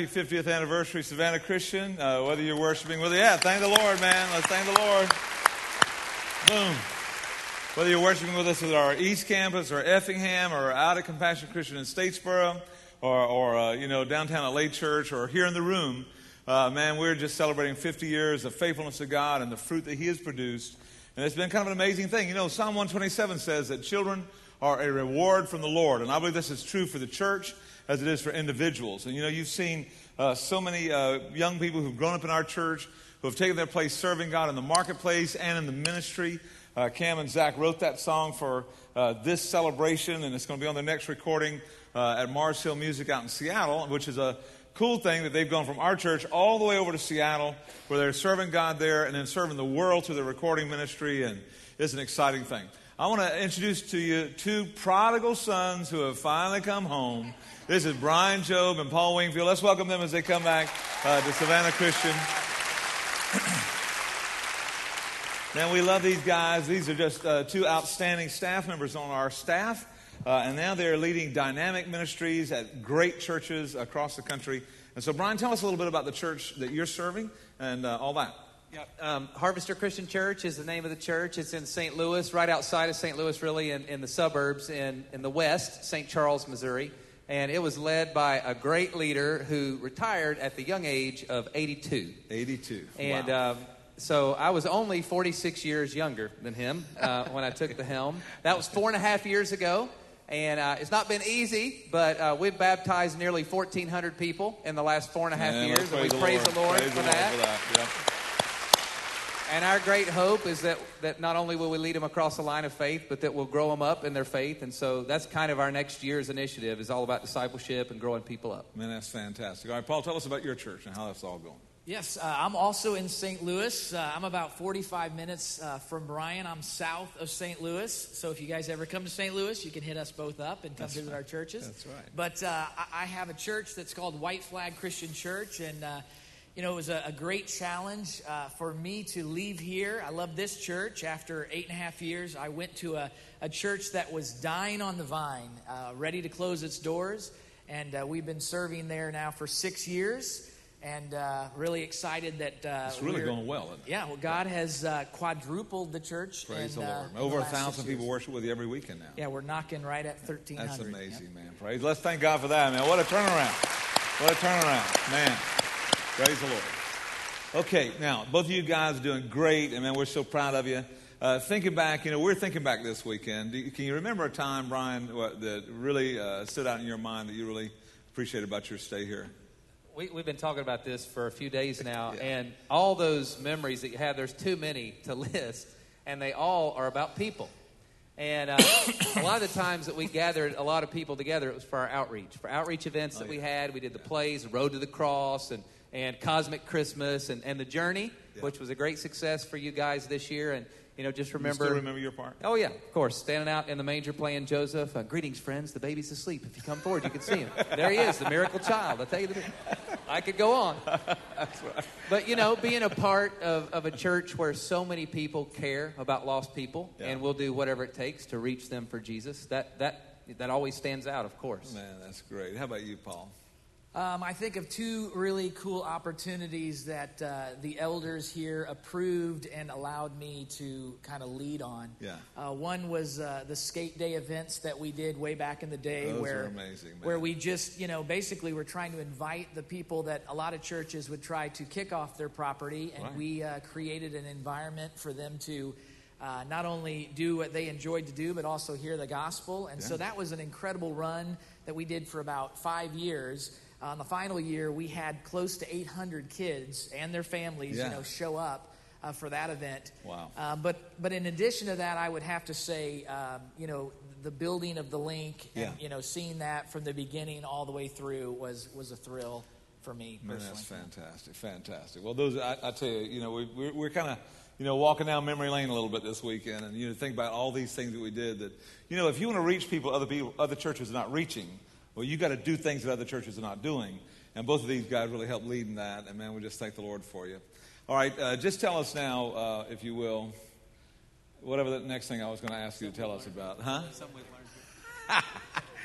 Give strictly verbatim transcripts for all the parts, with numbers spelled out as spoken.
fiftieth anniversary, Savannah Christian. Uh, whether you're worshiping with, yeah, thank the Lord, man. Let's thank the Lord. Boom. Whether you're worshiping with us at our East Campus or Effingham or out at Compassion Christian in Statesboro or, or uh, you know, downtown at Lake Church or here in the room, uh, man, we're just celebrating fifty years of faithfulness to God and the fruit that He has produced. And it's been kind of an amazing thing. You know, Psalm one twenty-seven says that children are a reward from the Lord. And I believe this is true for the church as it is for individuals. And, you know, you've seen uh, so many uh, young people who've grown up in our church who have taken their place serving God in the marketplace and in the ministry. Uh, Cam and Zach wrote that song for uh, this celebration, and it's going to be on the next recording uh, at Mars Hill Music out in Seattle, which is a cool thing that they've gone from our church all the way over to Seattle, where they're serving God there and then serving the world through the recording ministry, and it's an exciting thing. I want to introduce to you two prodigal sons who have finally come home. This is Brian Job and Paul Wingfield. Let's welcome them as they come back uh, to Savannah Christian. Man, we love these guys. These are just uh, two outstanding staff members on our staff. Uh, and now they're leading dynamic ministries at great churches across the country. And so, Brian, tell us a little bit about the church that you're serving and uh, all that. Yeah, um, Harvester Christian Church is the name of the church. It's in Saint Louis, right outside of Saint Louis, really, in, in the suburbs in, in the west, Saint Charles, Missouri. And it was led by a great leader who retired at the young age of eighty-two. eighty-two. And wow. um, so I was only forty-six years younger than him uh, when I took the helm. That was four and a half years ago. And uh, it's not been easy, but uh, we've baptized nearly fourteen hundred people in the last four and a half Man, years. And we the praise Lord. the Lord praise for the Lord that. For that. Yep. And our great hope is that, that not only will we lead them across the line of faith, but that we'll grow them up in their faith. And so that's kind of our next year's initiative, is all about discipleship and growing people up. Man, that's fantastic. All right, Paul, tell us about your church and how that's all going. Yes, uh, I'm also in Saint Louis. Uh, I'm about forty-five minutes uh, from Bryan. I'm south of Saint Louis. So if you guys ever come to Saint Louis, you can hit us both up and come That's visit right. our churches. That's right. But uh, I, I have a church that's called White Flag Christian Church. And, uh, you know, it was a, a great challenge uh, for me to leave here. I love this church. After eight and a half years, I went to a, a church that was dying on the vine, uh, ready to close its doors. And uh, we've been serving there now for six years. And uh, really excited that uh, it's really going well, isn't it? Yeah, well, God has uh, quadrupled the church. Praise in, the Lord. Uh, Over a thousand people worship with you every weekend now. Yeah, we're knocking right at thirteen hundred. That's amazing, Yep. man. Praise. Let's thank God for that, man. What a turnaround. What a turnaround, man. Praise the Lord. Okay, now, both of you guys are doing great, and man, we're so proud of you. Uh, thinking back, you know, we're thinking back this weekend. Do you, can you remember a time, Brian, what, that really uh, stood out in your mind that you really appreciated about your stay here? We, we've been talking about this for a few days now, Yeah. and all those memories that you have, there's too many to list, and they all are about people. And uh, a lot of the times that we gathered a lot of people together, it was for our outreach, for outreach events Oh, that yeah. we had. We did the plays, the Road to the Cross, and, and Cosmic Christmas, and, and The Journey, Yeah. which was a great success for you guys this year. And, you know, just remember... You still remember your part? Oh, yeah, of course. Standing out in the manger playing Joseph. Uh, Greetings, friends. The baby's asleep. If you come forward, you can see him. There he is, the miracle child. I tell you, the, I could go on. That's right. But, you know, being a part of, of a church where so many people care about lost people, Yeah. and we'll do whatever it takes to reach them for Jesus, that, that, that always stands out, of course. Man, that's great. How about you, Paul? Um, I think of two really cool opportunities that uh, the elders here approved and allowed me to kind of lead on. Yeah. Uh, one was uh, the skate day events that we did way back in the day, Those where are amazing, man. where we just, you know, basically we're trying to invite the people that a lot of churches would try to kick off their property, and Right. we uh, created an environment for them to uh, not only do what they enjoyed to do, but also hear the gospel. And Yeah. so that was an incredible run that we did for about five years. Uh, in the final year, we had close to eight hundred kids and their families, Yeah. you know, show up uh, for that event. Wow. Uh, but but in addition to that, I would have to say, um, you know, the building of the link, and Yeah. you know, seeing that from the beginning all the way through was was a thrill for me Man, personally. that's fantastic, fantastic. Well, those, I, I tell you, you know, we, we're, we're kind of, you know, walking down memory lane a little bit this weekend, and you know, think about all these things that we did. That, you know, if you want to reach people, other people, other churches are not reaching, well, you got to do things that other churches are not doing. And both of these guys really helped lead in that. And man, we just thank the Lord for you. All right, uh, just tell us now, uh, if you will, whatever the next thing I was going to ask you to tell us about, huh?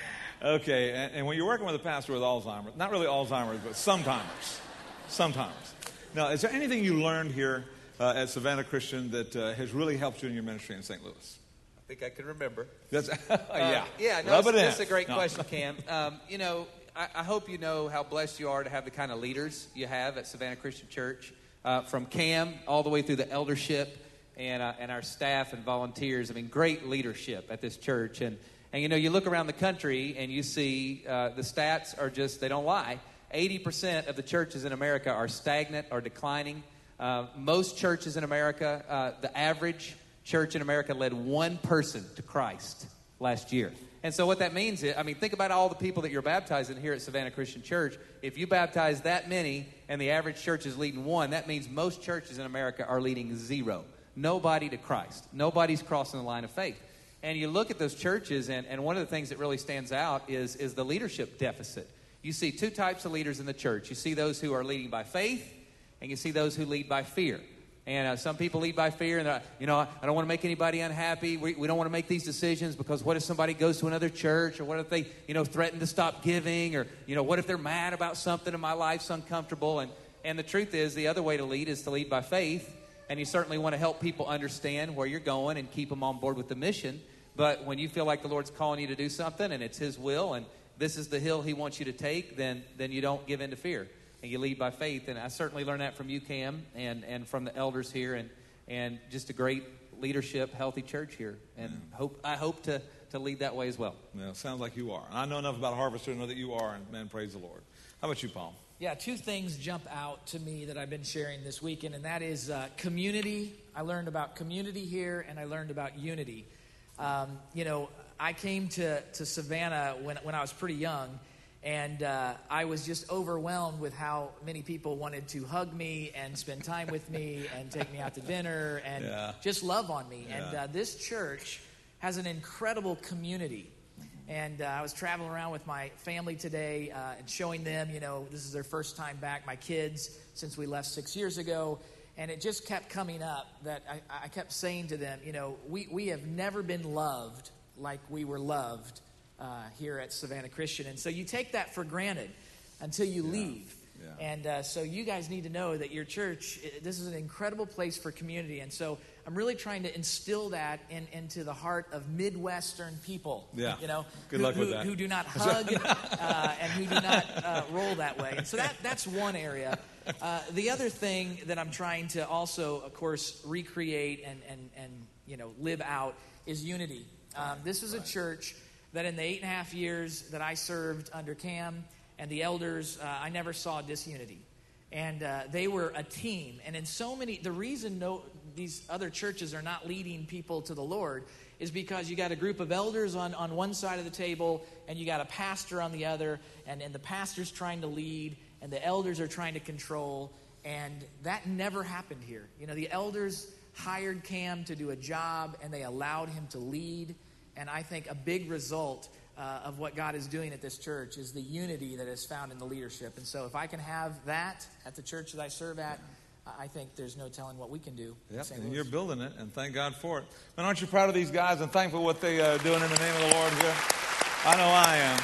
Okay, and, and when you're working with a pastor with Alzheimer's, not really Alzheimer's, but sometimes, sometimes. Now, is there anything you learned here uh, at Savannah Christian that uh, has really helped you in your ministry in Saint Louis? I think I can remember. That's, uh, yeah. Yeah, no, Rub it's, it in. it's a great No. question, Cam. Um, you know, I, I hope you know how blessed you are to have the kind of leaders you have at Savannah Christian Church, uh, from Cam all the way through the eldership and uh, and our staff and volunteers. I mean, great leadership at this church. And, and you know, you look around the country and you see uh, the stats are just, they don't lie. eighty percent of the churches in America are stagnant or declining. Uh, most churches in America, uh, the average church in America led one person to Christ last year. And so what that means is, I mean, think about all the people that you're baptizing here at Savannah Christian Church. If you baptize that many and the average church is leading one, that means most churches in America are leading zero. Nobody to Christ. Nobody's crossing the line of faith. And you look at those churches, and, and one of the things that really stands out is, is the leadership deficit. You see two types of leaders in the church. You see those who are leading by faith, and you see those who lead by fear. And uh, some people lead by fear, and, uh, you know, I don't want to make anybody unhappy. We, we don't want to make these decisions because what if somebody goes to another church, or what if they, you know, threaten to stop giving, or, you know, what if they're mad about something and my life's uncomfortable? And, and the truth is, the other way to lead is to lead by faith, and you certainly want to help people understand where you're going and keep them on board with the mission. But when you feel like the Lord's calling you to do something and it's His will and this is the hill He wants you to take, then then you don't give in to fear. And you lead by faith. And I certainly learned that from you, Cam, and, and from the elders here, and, and just a great leadership, healthy church here. And yeah. hope I hope to, to lead that way as well. Yeah, sounds like you are. And I know enough about Harvester to know that you are, and man, praise the Lord. How about you, Paul? Yeah, two things jump out to me that I've been sharing this weekend, and that is uh, community. I learned about community here, and I learned about unity. Um, you know, I came to, to Savannah when, when I was pretty young, and uh, I was just overwhelmed with how many people wanted to hug me and spend time with me and take me out to dinner and yeah. just love on me. Yeah. And uh, this church has an incredible community. And uh, I was traveling around with my family today uh, and showing them, you know, this is their first time back, my kids, since we left six years ago. And it just kept coming up that I, I kept saying to them, you know, we, we have never been loved like we were loved uh, here at Savannah Christian. And so you take that for granted until you yeah. leave. Yeah. And uh, so you guys need to know that your church, this is an incredible place for community. And so I'm really trying to instill that in, into the heart of Midwestern people. Yeah. You know, Good who, luck with who, that. who do not hug uh, and who do not uh, roll that way. And so that that's one area. Uh, the other thing that I'm trying to also, of course, recreate and and and you know live out is unity. Um, this is a church that in the eight and a half years that I served under Cam and the elders, uh, I never saw disunity. And uh, they were a team. And in so many, the reason no, these other churches are not leading people to the Lord is because you got a group of elders on, on one side of the table and you got a pastor on the other, and, and the pastor's trying to lead and the elders are trying to control. And that never happened here. You know, the elders hired Cam to do a job and they allowed him to lead. And I think a big result uh, of what God is doing at this church is the unity that is found in the leadership. And so if I can have that at the church that I serve at, I think there's no telling what we can do. Yep, and you're building it, and thank God for it. And aren't you proud of these guys and thankful for what they are uh, doing in the name of the Lord here? I know I am.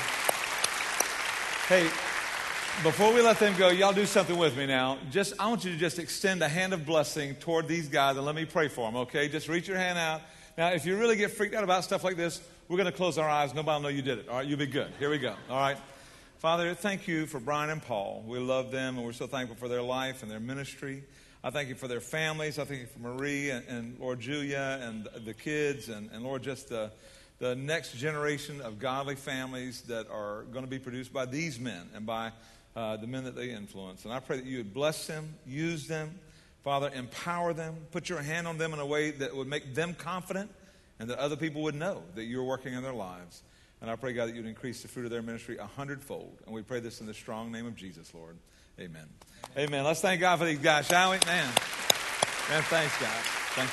Hey, before we let them go, y'all do something with me now. Just I want you to just extend a hand of blessing toward these guys, and let me pray for them, okay? Just reach your hand out. Now, if you really get freaked out about stuff like this, we're going to close our eyes. Nobody will know you did it. All right, you'll be good. Here we go. All right. Father, thank you for Brian and Paul. We love them, and we're so thankful for their life and their ministry. I thank you for their families. I thank you for Marie and, and Lord Julia and the kids, and, and Lord, just the, the next generation of godly families that are going to be produced by these men and by uh, the men that they influence. And I pray that you would bless them, use them, Father, empower them, put your hand on them in a way that would make them confident and that other people would know that you're working in their lives. And I pray, God, that you'd increase the fruit of their ministry a hundredfold. And we pray this in the strong name of Jesus, Lord. Amen. Amen. Amen. Let's thank God for these guys, shall we? Man. Man, thanks, guys. Thank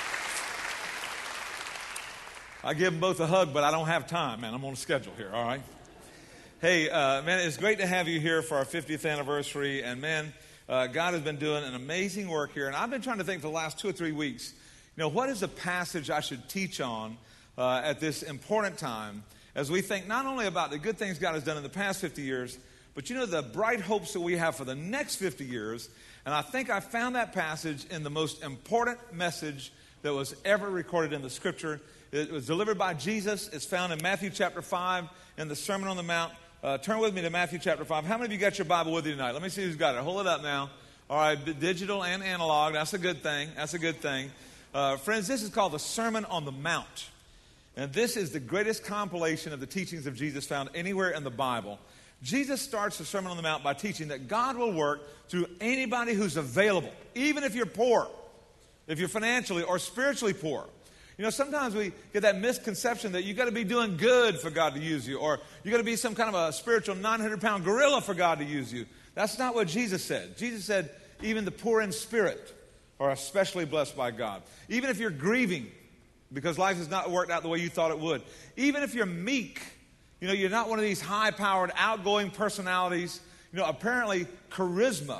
you. I give them both a hug, but I don't have time, man. I'm on a schedule here, all right? Hey, uh, man, it's great to have you here for our fiftieth anniversary. And, man, uh, God has been doing an amazing work here. And I've been trying to think for the last two or three weeks, you know, what is a passage I should teach on uh, at this important time? as we think not only about the good things God has done in the past fifty years, but you know, the bright hopes that we have for the next fifty years. And I think I found that passage in the most important message that was ever recorded in the Scripture. It was delivered by Jesus. It's found in Matthew chapter five in the Sermon on the Mount. Uh, turn with me to Matthew chapter five. How many of you got your Bible with you tonight? Let me see who's got it. Hold it up now. All right, digital and analog. That's a good thing. That's a good thing. Uh, friends, this is called the Sermon on the Mount. And this is the greatest compilation of the teachings of Jesus found anywhere in the Bible. Jesus starts the Sermon on the Mount by teaching that God will work through anybody who's available, even if you're poor, if you're financially or spiritually poor. You know, sometimes we get that misconception that you got to be doing good for God to use you, or you got to be some kind of a spiritual nine hundred pound gorilla for God to use you. That's not what Jesus said. Jesus said even the poor in spirit are especially blessed by God. Even if you're grieving because life has not worked out the way you thought it would. Even if you're meek, you know, you're not one of these high-powered, outgoing personalities. You know, apparently charisma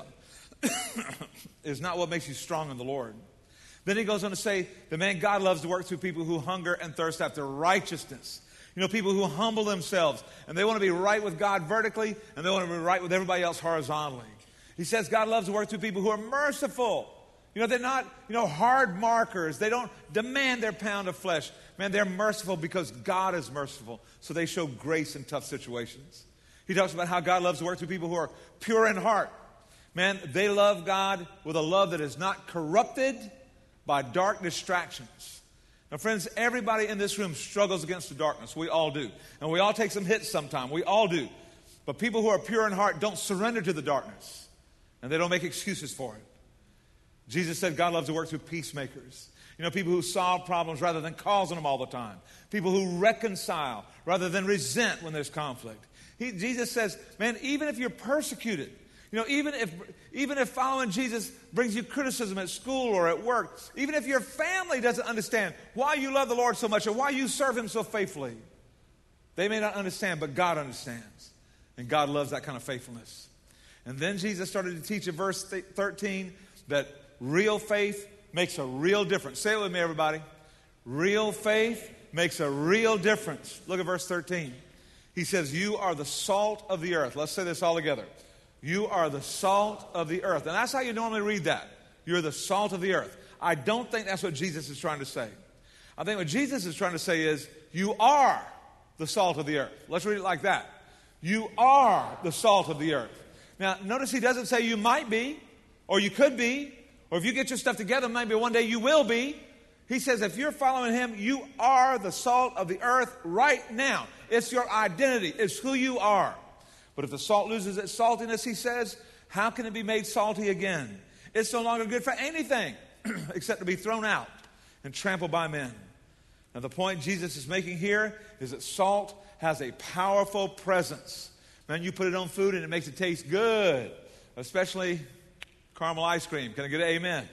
is not what makes you strong in the Lord. Then he goes on to say, the man God loves to work through people who hunger and thirst after righteousness. You know, people who humble themselves, and they want to be right with God vertically, and they want to be right with everybody else horizontally. He says God loves to work through people who are merciful. You know, they're not, you know, hard markers. They don't demand their pound of flesh. Man, they're merciful because God is merciful, so they show grace in tough situations. He talks about how God loves to work through people who are pure in heart. Man, they love God with a love that is not corrupted by dark distractions. Now, friends, everybody in this room struggles against the darkness. We all do. And we all take some hits sometime. We all do. But people who are pure in heart don't surrender to the darkness. And they don't make excuses for it. Jesus said God loves to work through peacemakers. You know, people who solve problems rather than causing them all the time. People who reconcile rather than resent when there's conflict. He, Jesus says, man, even if you're persecuted, you know, even if even if following Jesus brings you criticism at school or at work, even if your family doesn't understand why you love the Lord so much or why you serve Him so faithfully, they may not understand, but God understands. And God loves that kind of faithfulness. And then Jesus started to teach in verse thirteen that real faith makes a real difference. Say it with me, everybody. Real faith makes a real difference. Look at verse thirteen. He says, you are the salt of the earth. Let's say this all together. You are the salt of the earth. And that's how you normally read that. You're the salt of the earth. I don't think that's what Jesus is trying to say. I think what Jesus is trying to say is, you are the salt of the earth. Let's read it like that. You are the salt of the earth. Now, notice he doesn't say you might be, or you could be, or if you get your stuff together, maybe one day you will be. He says if you're following Him, you are the salt of the earth right now. It's your identity. It's who you are. But if the salt loses its saltiness, he says, how can it be made salty again? It's no longer good for anything except to be thrown out and trampled by men. Now, the point Jesus is making here is that salt has a powerful presence. Man, you put it on food and it makes it taste good, especially caramel ice cream. Can I get an amen?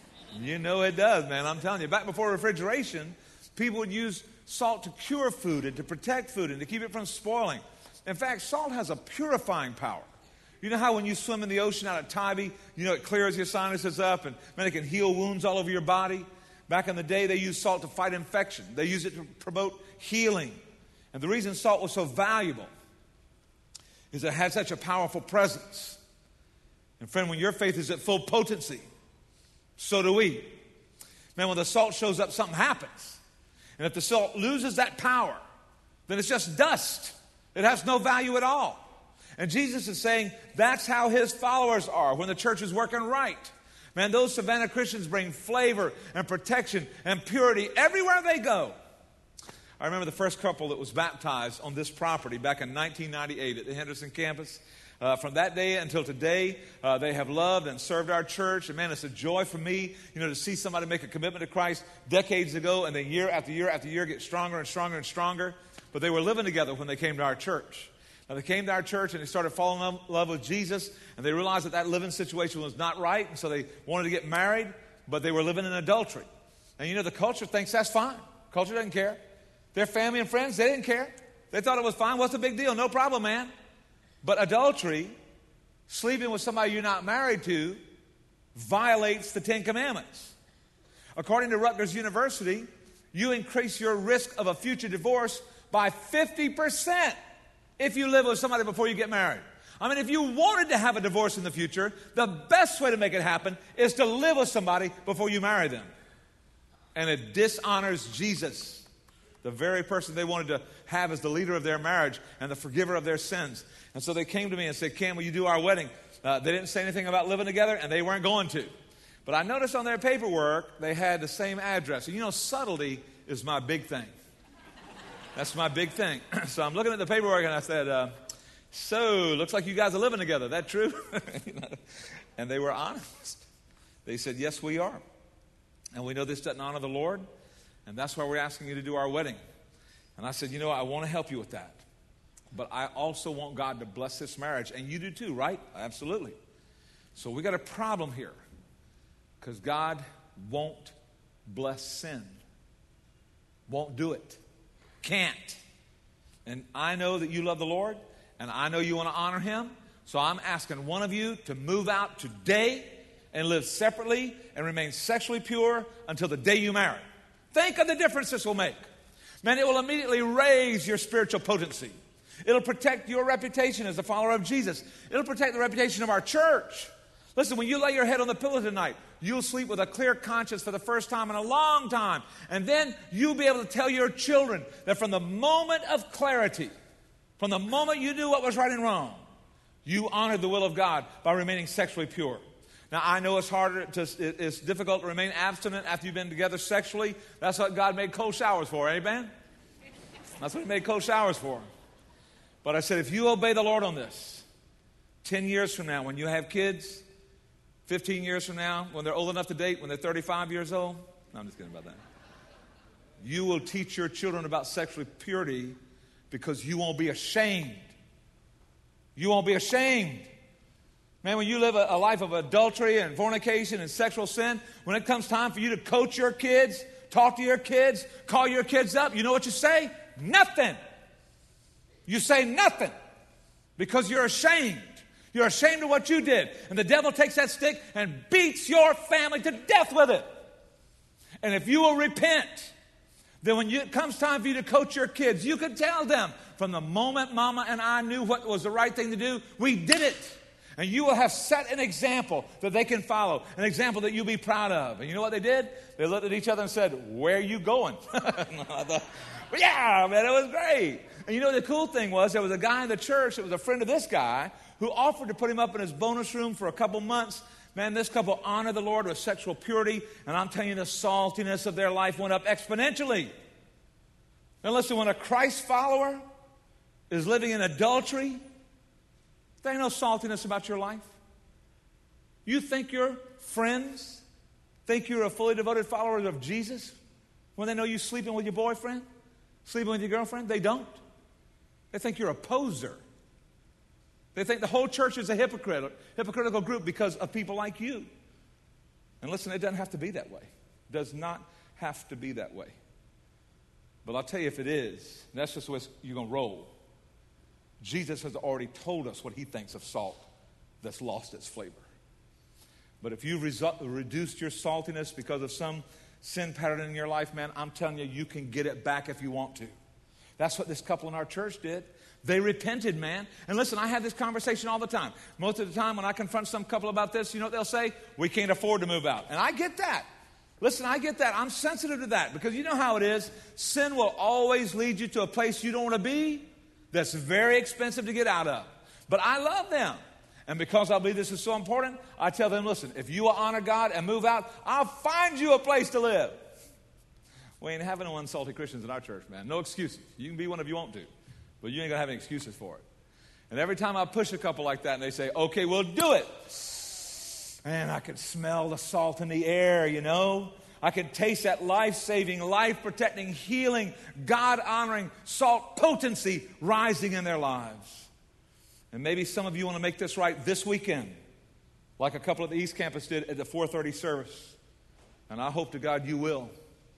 You know it does, man. I'm telling you. Back before refrigeration, people would use salt to cure food and to protect food and to keep it from spoiling. In fact, salt has a purifying power. You know how when you swim in the ocean out at Tybee, you know it clears your sinuses up and, man, it can heal wounds all over your body? Back in the day, they used salt to fight infection. They used it to promote healing. And the reason salt was so valuable is it had such a powerful presence. And friend, when your faith is at full potency, so do we. Man, when the salt shows up, something happens. And if the salt loses that power, then it's just dust. It has no value at all. And Jesus is saying that's how His followers are when the church is working right. Man, those Savannah Christians bring flavor and protection and purity everywhere they go. I remember the first couple that was baptized on this property back in nineteen ninety-eight at the Henderson campus. Uh, from that day until today, uh, they have loved and served our church. And man, it's a joy for me, you know, to see somebody make a commitment to Christ decades ago and then year after year after year get stronger and stronger and stronger. But they were living together when they came to our church. Now, they came to our church and they started falling in love with Jesus. And they realized that that living situation was not right. And so they wanted to get married, but they were living in adultery. And you know, the culture thinks that's fine. Culture doesn't care. Their family and friends, they didn't care. They thought it was fine. What's the big deal? No problem, man. But adultery, sleeping with somebody you're not married to, violates the Ten Commandments. According to Rutgers University, you increase your risk of a future divorce by fifty percent if you live with somebody before you get married. I mean, if you wanted to have a divorce in the future, the best way to make it happen is to live with somebody before you marry them. And it dishonors Jesus, the very person they wanted to have as the leader of their marriage and the forgiver of their sins. And so they came to me and said, Ken, will you do our wedding? Uh, they didn't say anything about living together, and they weren't going to. But I noticed on their paperwork, they had the same address. And you know, subtlety is my big thing. That's my big thing. So I'm looking at the paperwork, and I said, uh, so, looks like you guys are living together. That true? You know? And they were honest. They said, yes, we are. And we know this doesn't honor the Lord, and that's why we're asking you to do our wedding. And I said, you know, I want to help you with that. But I also want God to bless this marriage. And you do too, right? Absolutely. So we got a problem here. Because God won't bless sin. Won't do it. Can't. And I know that you love the Lord. And I know you want to honor Him. So I'm asking one of you to move out today and live separately and remain sexually pure until the day you marry. Think of the difference this will make. Man, it will immediately raise your spiritual potency. It'll protect your reputation as a follower of Jesus. It'll protect the reputation of our church. Listen, when you lay your head on the pillow tonight, you'll sleep with a clear conscience for the first time in a long time. And then you'll be able to tell your children that from the moment of clarity, from the moment you knew what was right and wrong, you honored the will of God by remaining sexually pure. Now, I know it's harder, to, it's difficult to remain abstinent after you've been together sexually. That's what God made cold showers for, amen? That's what He made cold showers for. But I said, if you obey the Lord on this, ten years from now, when you have kids, fifteen years from now, when they're old enough to date, when they're thirty-five years old, no, I'm just kidding about that. You will teach your children about sexual purity because you won't be ashamed. You won't be ashamed. Man, when you live a, a life of adultery and fornication and sexual sin, when it comes time for you to coach your kids, talk to your kids, call your kids up, you know what you say? Nothing. You say nothing because you're ashamed. You're ashamed of what you did. And the devil takes that stick and beats your family to death with it. And if you will repent, then when you, it comes time for you to coach your kids, you can tell them, from the moment Mama and I knew what was the right thing to do, we did it. And you will have set an example that they can follow, an example that you'll be proud of. And you know what they did? They looked at each other and said, where are you going? I thought, well, yeah, man, it was great. And you know, the cool thing was, there was a guy in the church that was a friend of this guy who offered to put him up in his bonus room for a couple months. Man, this couple honored the Lord with sexual purity, and I'm telling you, the saltiness of their life went up exponentially. And listen, when a Christ follower is living in adultery, there ain't no saltiness about your life. You think your friends think you're a fully devoted follower of Jesus when they know you sleeping with your boyfriend, sleeping with your girlfriend? They don't. They think you're a poser. They think the whole church is a hypocrite, hypocritical group because of people like you. And listen, it doesn't have to be that way. It does not have to be that way. But I'll tell you, if it is, that's just the way you're going to roll. Jesus has already told us what He thinks of salt that's lost its flavor. But if you've resu- reduced your saltiness because of some sin pattern in your life, man, I'm telling you, you can get it back if you want to. That's what this couple in our church did. They repented, man. And listen, I have this conversation all the time. Most of the time when I confront some couple about this, you know what they'll say? We can't afford to move out. And I get that. Listen, I get that. I'm sensitive to that because you know how it is. Sin will always lead you to a place you don't want to be that's very expensive to get out of. But I love them. And because I believe this is so important, I tell them, listen, if you will honor God and move out, I'll find you a place to live. We ain't having no unsalty Christians in our church, man. No excuses. You can be one if you want to, but you ain't going to have any excuses for it. And every time I push a couple like that and they say, okay, we'll do it. Man, I can smell the salt in the air, you know. I can taste that life-saving, life-protecting, healing, God-honoring salt potency rising in their lives. And maybe some of you want to make this right this weekend, like a couple of the East Campus did at the four thirty service. And I hope to God you will.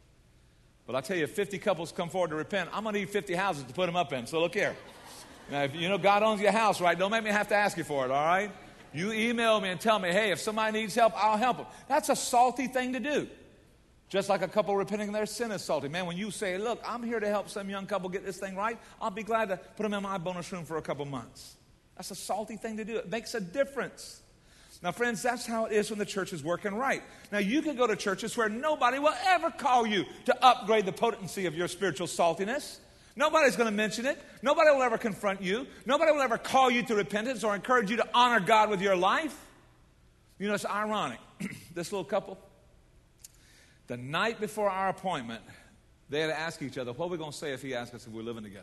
But I tell you, if fifty couples come forward to repent, I'm going to need fifty houses to put them up in. So look here. Now, if you know God owns your house, right? Don't make me have to ask you for it, all right? You email me and tell me, hey, if somebody needs help, I'll help them. That's a salty thing to do. Just like a couple repenting of their sin is salty. Man, when you say, look, I'm here to help some young couple get this thing right, I'll be glad to put them in my bonus room for a couple months. That's a salty thing to do. It makes a difference. Now, friends, that's how it is when the church is working right. Now, you can go to churches where nobody will ever call you to upgrade the potency of your spiritual saltiness. Nobody's going to mention it. Nobody will ever confront you. Nobody will ever call you to repentance or encourage you to honor God with your life. You know, it's ironic. This little couple, the night before our appointment, they had to ask each other, what are we going to say if he asks us if we're living together?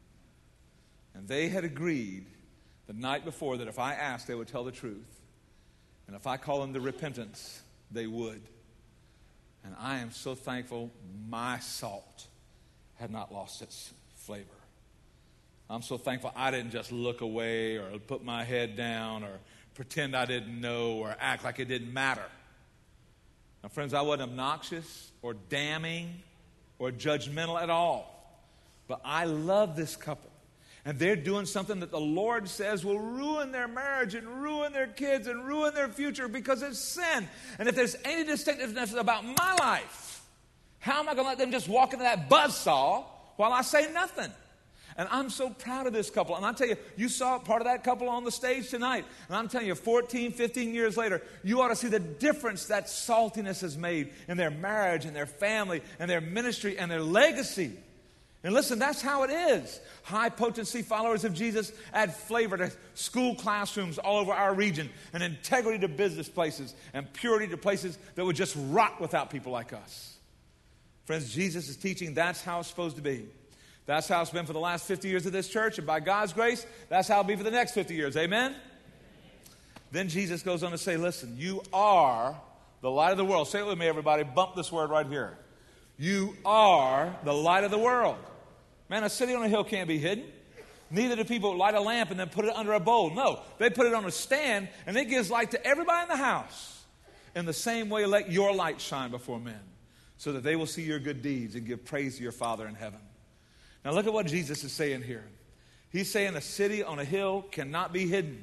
And they had agreed the night before that if I asked, they would tell the truth. And if I call them to repentance, they would. And I am so thankful my salt had not lost its flavor. I'm so thankful I didn't just look away or put my head down or pretend I didn't know or act like it didn't matter. Now, friends, I wasn't obnoxious or damning or judgmental at all. But I love this couple. And they're doing something that the Lord says will ruin their marriage and ruin their kids and ruin their future because it's sin. And if there's any distinctiveness about my life, how am I going to let them just walk into that buzzsaw while I say nothing? And I'm so proud of this couple. And I tell you, you saw part of that couple on the stage tonight. And I'm telling you, fourteen, fifteen years later, you ought to see the difference that saltiness has made in their marriage and their family and their ministry and their legacy. And listen, that's how it is. High potency followers of Jesus add flavor to school classrooms all over our region and integrity to business places and purity to places that would just rot without people like us. Friends, Jesus is teaching that's how it's supposed to be. That's how it's been for the last fifty years of this church, and by God's grace, that's how it'll be for the next fifty years. Amen? Then Jesus goes on to say, listen, you are the light of the world. Say it with me, everybody. Bump this word right here. You are the light of the world. Man, a city on a hill can't be hidden. Neither do people light a lamp and then put it under a bowl. No, they put it on a stand, and it gives light to everybody in the house. In the same way, let your light shine before men, so that they will see your good deeds and give praise to your Father in heaven. Now look at what Jesus is saying here. He's saying a city on a hill cannot be hidden.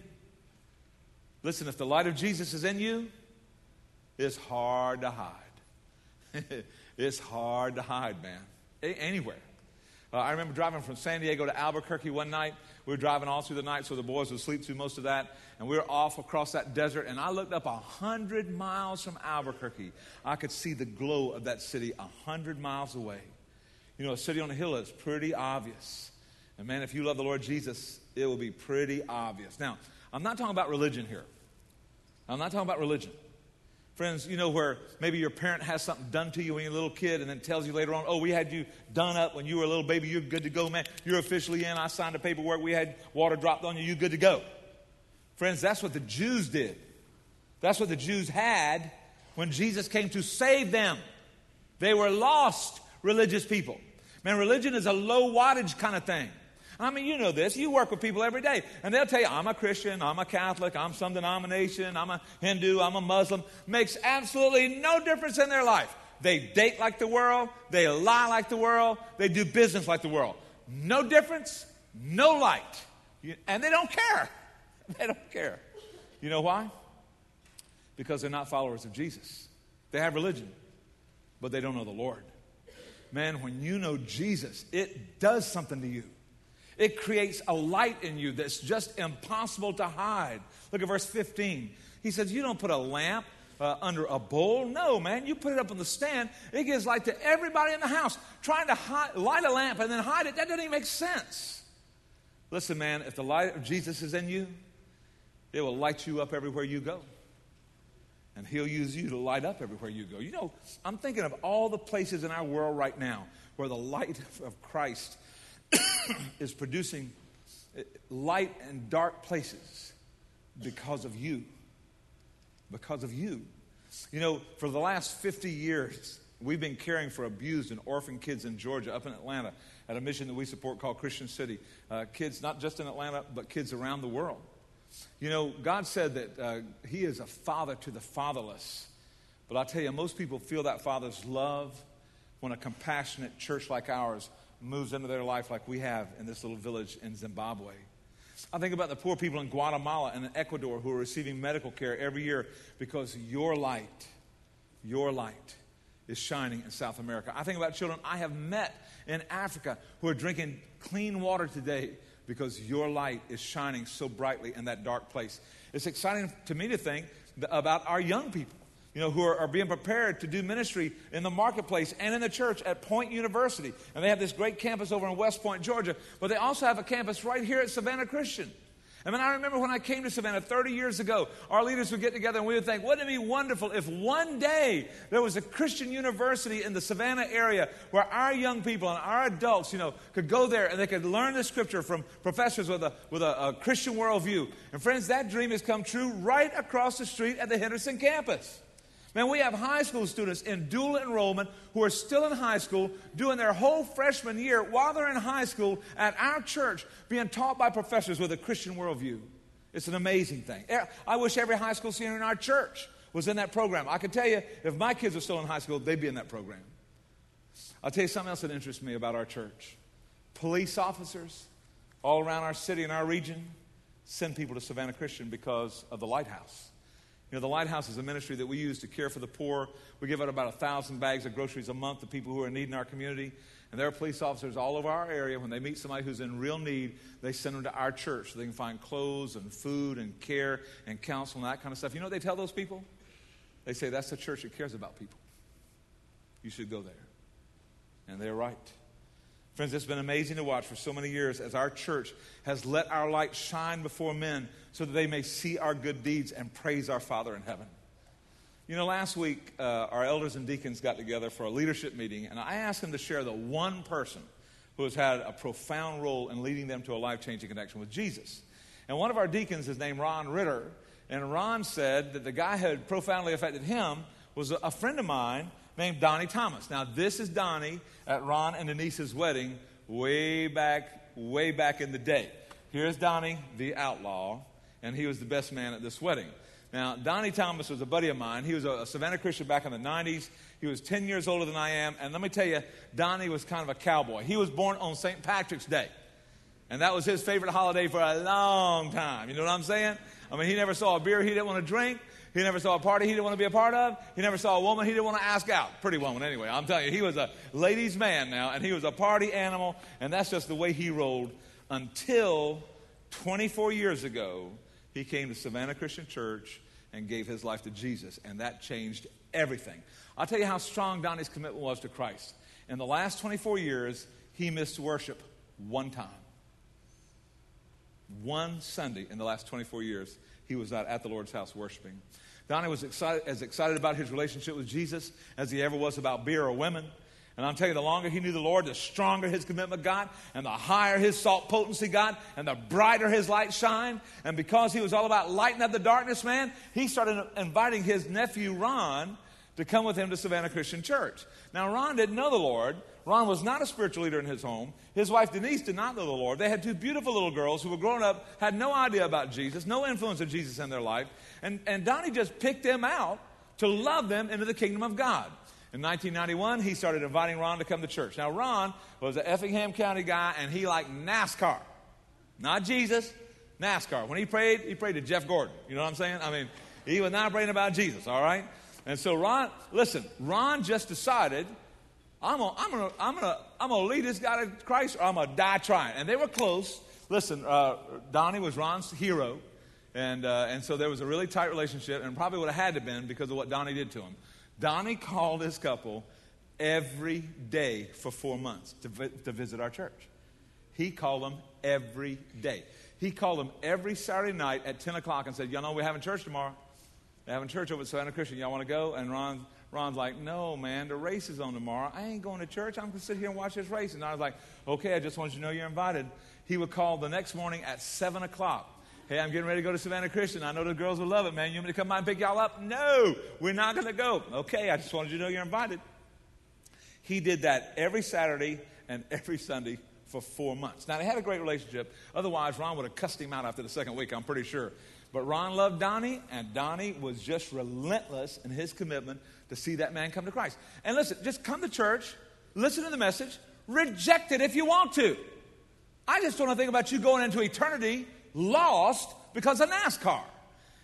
Listen, if the light of Jesus is in you, it's hard to hide. It's hard to hide, man. Anywhere. Uh, I remember driving from San Diego to Albuquerque one night. We were driving all through the night, so the boys would sleep through most of that. And we were off across that desert, and I looked up a hundred miles from Albuquerque. I could see the glow of that city a hundred miles away. You know, a city on a hill is pretty obvious. And man, if you love the Lord Jesus, it will be pretty obvious. Now, I'm not talking about religion here. I'm not talking about religion. Friends, you know where maybe your parent has something done to you when you're a little kid and then tells you later on, oh, we had you done up when you were a little baby. You're good to go, man. You're officially in. I signed the paperwork. We had water dropped on you. You're good to go. Friends, that's what the Jews did. That's what the Jews had when Jesus came to save them. They were lost religious people. Man, religion is a low wattage kind of thing. I mean, you know this. You work with people every day, and they'll tell you, I'm a Christian, I'm a Catholic, I'm some denomination, I'm a Hindu, I'm a Muslim. Makes absolutely no difference in their life. They date like the world, they lie like the world, they do business like the world. No difference, no light. And they don't care. They don't care. You know why? Because they're not followers of Jesus. They have religion, but they don't know the Lord. Man, when you know Jesus, it does something to you. It creates a light in you that's just impossible to hide. Look at verse fifteen. He says, you don't put a lamp uh, under a bowl. No, man, you put it up on the stand. It gives light to everybody in the house. Trying to hide, light a lamp and then hide it, that doesn't even make sense. Listen, man, if the light of Jesus is in you, it will light you up everywhere you go. And he'll use you to light up everywhere you go. You know, I'm thinking of all the places in our world right now where the light of Christ is producing light in dark places because of you. Because of you. You know, for the last fifty years, we've been caring for abused and orphaned kids in Georgia, up in Atlanta, at a mission that we support called Christian City. Uh, kids not just in Atlanta, but kids around the world. You know, God said that uh, he is a father to the fatherless. But I'll tell you, most people feel that father's love when a compassionate church like ours moves into their life like we have in this little village in Zimbabwe. I think about the poor people in Guatemala and in Ecuador who are receiving medical care every year because your light, your light is shining in South America. I think about children I have met in Africa who are drinking clean water today because your light is shining so brightly in that dark place. It's exciting to me to think about our young people, you know, who are, are being prepared to do ministry in the marketplace and in the church at Point University. And they have this great campus over in West Point, Georgia, but they also have a campus right here at Savannah Christian. I mean, I remember when I came to Savannah thirty years ago, our leaders would get together and we would think, wouldn't it be wonderful if one day there was a Christian university in the Savannah area where our young people and our adults, you know, could go there and they could learn the scripture from professors with a, with a, a Christian worldview. And friends, that dream has come true right across the street at the Henderson campus. Man, we have high school students in dual enrollment who are still in high school doing their whole freshman year while they're in high school at our church being taught by professors with a Christian worldview. It's an amazing thing. I wish every high school senior in our church was in that program. I can tell you, if my kids were still in high school, they'd be in that program. I'll tell you something else that interests me about our church. Police officers all around our city and our region send people to Savannah Christian because of the Lighthouse. You know, the Lighthouse is a ministry that we use to care for the poor. We give out about a thousand bags of groceries a month to people who are in need in our community. And there are police officers all over our area. When they meet somebody who's in real need, they send them to our church so they can find clothes and food and care and counsel and that kind of stuff. You know what they tell those people? They say, that's the church that cares about people. You should go there. And they're right. Friends, it's been amazing to watch for so many years as our church has let our light shine before men so that they may see our good deeds and praise our Father in heaven. You know, last week, uh, our elders and deacons got together for a leadership meeting, and I asked them to share the one person who has had a profound role in leading them to a life-changing connection with Jesus. And one of our deacons is named Ron Ritter, and Ron said that the guy who had profoundly affected him was a, a friend of mine named Donnie Thomas. Now, this is Donnie at Ron and Denise's wedding way back, way back in the day. Here's Donnie, the outlaw, and he was the best man at this wedding. Now, Donnie Thomas was a buddy of mine. He was a, a Savannah Christian back in the nineties. He was ten years older than I am. And let me tell you, Donnie was kind of a cowboy. He was born on Saint Patrick's Day. And that was his favorite holiday for a long time. You know what I'm saying? I mean, he never saw a beer he didn't want to drink. He never saw a party he didn't want to be a part of. He never saw a woman he didn't want to ask out. Pretty woman anyway. I'm telling you, he was a ladies' man now, and he was a party animal, and that's just the way he rolled until twenty-four years ago, he came to Savannah Christian Church and gave his life to Jesus, and that changed everything. I'll tell you how strong Donnie's commitment was to Christ. In the last twenty-four years, he missed worship one time. One Sunday in the last twenty-four years, he was not at the Lord's house worshiping. Donnie was excited, as excited about his relationship with Jesus as he ever was about beer or women. And I'm telling you, the longer he knew the Lord, the stronger his commitment got, and the higher his salt potency got, and the brighter his light shined. And because he was all about lighting up the darkness, man, he started inviting his nephew Ron to come with him to Savannah Christian Church. Now, Ron didn't know the Lord. Ron was not a spiritual leader in his home. His wife, Denise, did not know the Lord. They had two beautiful little girls who were growing up, had no idea about Jesus, no influence of Jesus in their life. And, and Donnie just picked them out to love them into the kingdom of God. In nineteen ninety-one, he started inviting Ron to come to church. Now, Ron was an Effingham County guy, and he liked NASCAR. Not Jesus, NASCAR. When he prayed, he prayed to Jeff Gordon. You know what I'm saying? I mean, he was not praying about Jesus, all right? And so Ron, listen, Ron just decided, I'm gonna, I'm gonna, I'm gonna, I'm gonna lead this guy to Christ, or I'm gonna die trying. And they were close. Listen, uh, Donnie was Ron's hero, and uh, and so there was a really tight relationship, and probably would have had to been because of what Donnie did to him. Donnie called this couple every day for four months to vi- to visit our church. He called them every day. He called them every Saturday night at ten o'clock and said, "Y'all know we're having church tomorrow. They're having church over at Savannah Christian. Y'all want to go?" And Ron, Ron's like, "No, man, the race is on tomorrow. I ain't going to church. I'm going to sit here and watch this race." And I was like, "Okay, I just want you to know you're invited." He would call the next morning at seven o'clock. "Hey, I'm getting ready to go to Savannah Christian. I know the girls will love it, man. You want me to come by and pick y'all up?" "No, we're not going to go." "Okay, I just wanted you to know you're invited." He did that every Saturday and every Sunday for four months. Now, they had a great relationship. Otherwise, Ron would have cussed him out after the second week, I'm pretty sure. But Ron loved Donnie, and Donnie was just relentless in his commitment to see that man come to Christ. And listen, just come to church, listen to the message, reject it if you want to. I just don't want to think about you going into eternity lost because of NASCAR.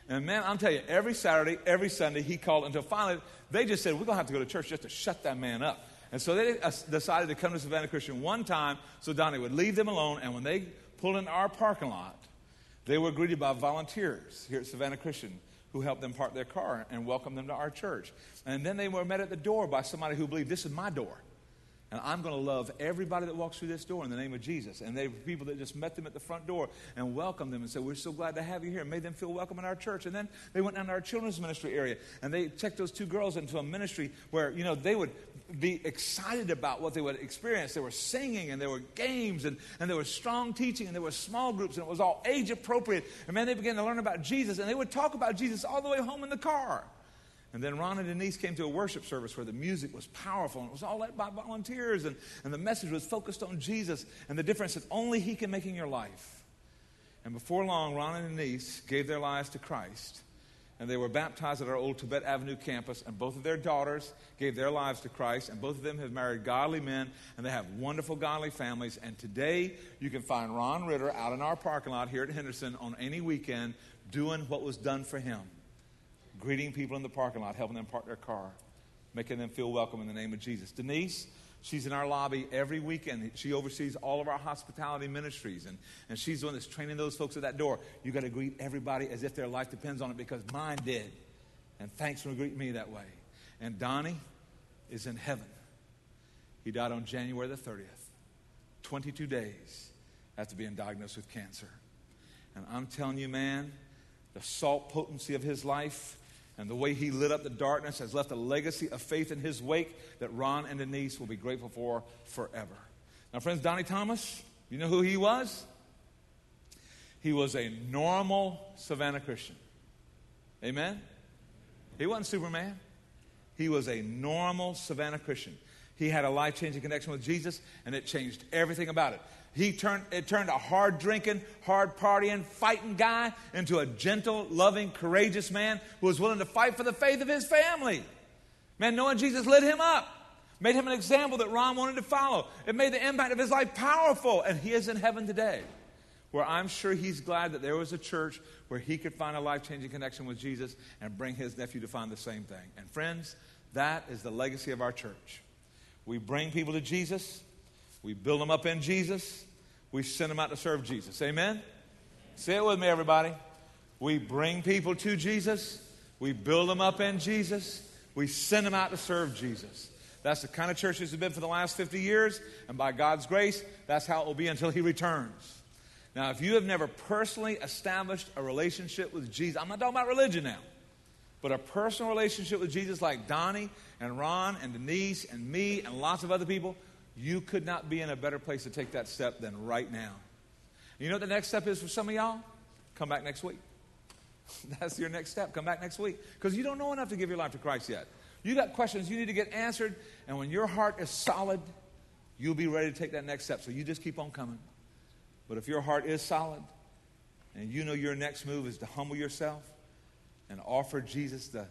And man, I'm telling you, every Saturday, every Sunday, he called until finally they just said, we're going to have to go to church just to shut that man up. And so they uh, decided to come to Savannah Christian one time so Donnie would leave them alone. And when they pulled in our parking lot, they were greeted by volunteers here at Savannah Christian who helped them park their car and welcome them to our church. And then they were met at the door by somebody who believed, this is my door. And I'm going to love everybody that walks through this door in the name of Jesus. And they were people that just met them at the front door and welcomed them and said, we're so glad to have you here, and made them feel welcome in our church. And then they went down to our children's ministry area, and they checked those two girls into a ministry where, you know, they would be excited about what they would experience. There were singing, and there were games, and, and there was strong teaching, and there were small groups, and it was all age appropriate. And man, they began to learn about Jesus, and they would talk about Jesus all the way home in the car. And then Ron and Denise came to a worship service where the music was powerful, and it was all led by volunteers, and, and the message was focused on Jesus and the difference that only he can make in your life. And before long, Ron and Denise gave their lives to Christ, and they were baptized at our old Tibet Avenue campus, and both of their daughters gave their lives to Christ, and both of them have married godly men, and they have wonderful godly families. And today, you can find Ron Ritter out in our parking lot here at Henderson on any weekend doing what was done for him. Greeting people in the parking lot, helping them park their car, making them feel welcome in the name of Jesus. Denise, she's in our lobby every weekend. She oversees all of our hospitality ministries, and, and she's the one that's training those folks at that door. You got to greet everybody as if their life depends on it, because mine did. And thanks for greeting me that way. And Donnie is in heaven. He died on January the thirtieth, twenty-two days after being diagnosed with cancer. And I'm telling you, man, the salt potency of his life and the way he lit up the darkness has left a legacy of faith in his wake that Ron and Denise will be grateful for forever. Now, friends, Donnie Thomas, you know who he was? He was a normal Savannah Christian. Amen? He wasn't Superman. He was a normal Savannah Christian. He had a life-changing connection with Jesus, and it changed everything about it. He turned, it turned a hard-drinking, hard-partying, fighting guy into a gentle, loving, courageous man who was willing to fight for the faith of his family. Man, knowing Jesus lit him up, made him an example that Ron wanted to follow. It made the impact of his life powerful, and he is in heaven today, where I'm sure he's glad that there was a church where he could find a life-changing connection with Jesus and bring his nephew to find the same thing. And friends, that is the legacy of our church. We bring people to Jesus. We build them up in Jesus. We send them out to serve Jesus. Amen? Say it with me, everybody. We bring people to Jesus. We build them up in Jesus. We send them out to serve Jesus. That's the kind of church it's been for the last fifty years. And by God's grace, that's how it will be until he returns. Now, if you have never personally established a relationship with Jesus, I'm not talking about religion now, but a personal relationship with Jesus like Donnie and Ron and Denise and me and lots of other people, you could not be in a better place to take that step than right now. You know what the next step is for some of y'all? Come back next week. That's your next step. Come back next week. Because you don't know enough to give your life to Christ yet. You got questions you need to get answered. And when your heart is solid, you'll be ready to take that next step. So you just keep on coming. But if your heart is solid and you know your next move is to humble yourself and offer Jesus the,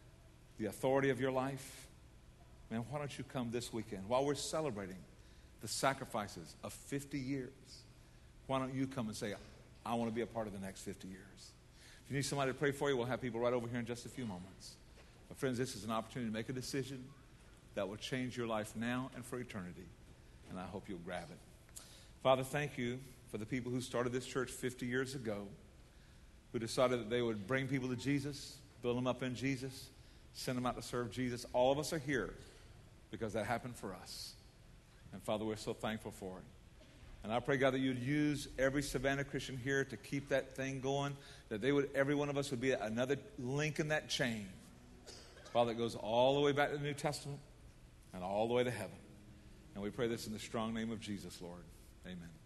the authority of your life, man, why don't you come this weekend while we're celebrating the sacrifices of fifty years? Why don't you come and say, I want to be a part of the next fifty years? If you need somebody to pray for you, we'll have people right over here in just a few moments. But friends, this is an opportunity to make a decision that will change your life now and for eternity. And I hope you'll grab it. Father, thank you for the people who started this church fifty years ago, who decided that they would bring people to Jesus, build them up in Jesus, send them out to serve Jesus. All of us are here because that happened for us. And Father, we're so thankful for it. And I pray, God, that you'd use every Savannah Christian here to keep that thing going, that they would, every one of us would be another link in that chain, Father, it goes all the way back to the New Testament and all the way to heaven. And we pray this in the strong name of Jesus, Lord. Amen.